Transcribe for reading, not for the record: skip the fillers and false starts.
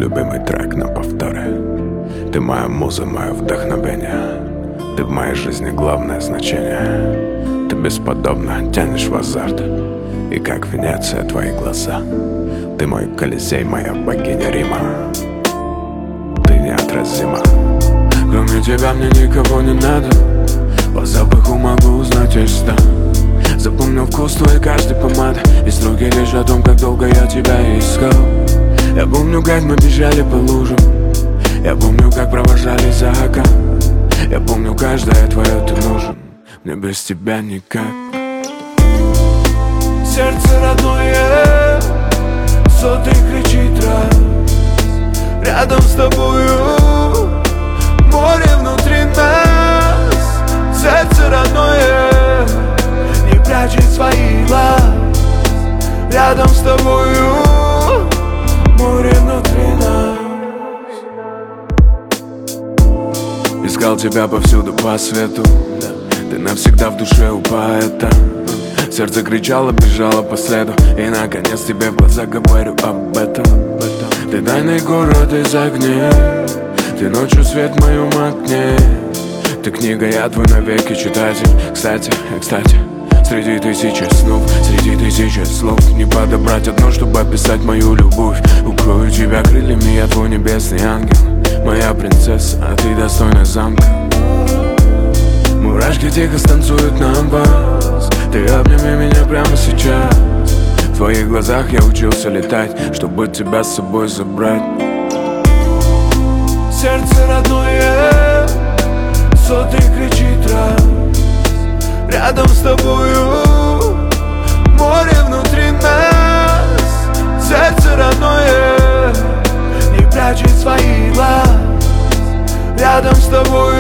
любимый трек на повторе. Ты моя муза, мое вдохновение. Ты в моей жизни главное значение. Ты бесподобно тянешь в азарт, и как Венеция твои глаза. Ты мой Колизей, моя богиня Рима. Ты неотразима. Кроме тебя мне никого не надо. По запаху могу узнать весь стан. Запомнил вкус твоей каждой помады. И строки лишь о том, как долго я тебя искал. Я помню, как мы бежали по лужам. Я помню, как провожали за океан. Я помню, каждое твое ты нужен. Мне без тебя никак. Сердце родное, сотый кричит раз. Рядом с тобою море внутри нас. Сердце родное не прячет свои глаз. Рядом с тобою море внутри нас. Искал тебя повсюду по свету. Ты навсегда в душе у поэта. Сердце кричало, бежало по следу. И наконец тебе в глаза говорю об этом. Ты тайный город из огней. Ты ночью свет в моем окне. Ты книга, я твой навеки читатель. Кстати, среди тысячи снов, среди тысячи слов не подобрать одно, чтобы описать мою любовь. Укрою тебя крыльями, я твой небесный ангел. Моя принцесса, а ты достойна замка. Мурашки тихо станцуют на бас. Ты обними меня прямо сейчас. В твоих глазах я учился летать, чтобы тебя с собой забрать. Сердце родное, сотый кричит раз. Рядом с тобою море внутри нас. Сердце родное не прячет свои глаз. Рядом с тобой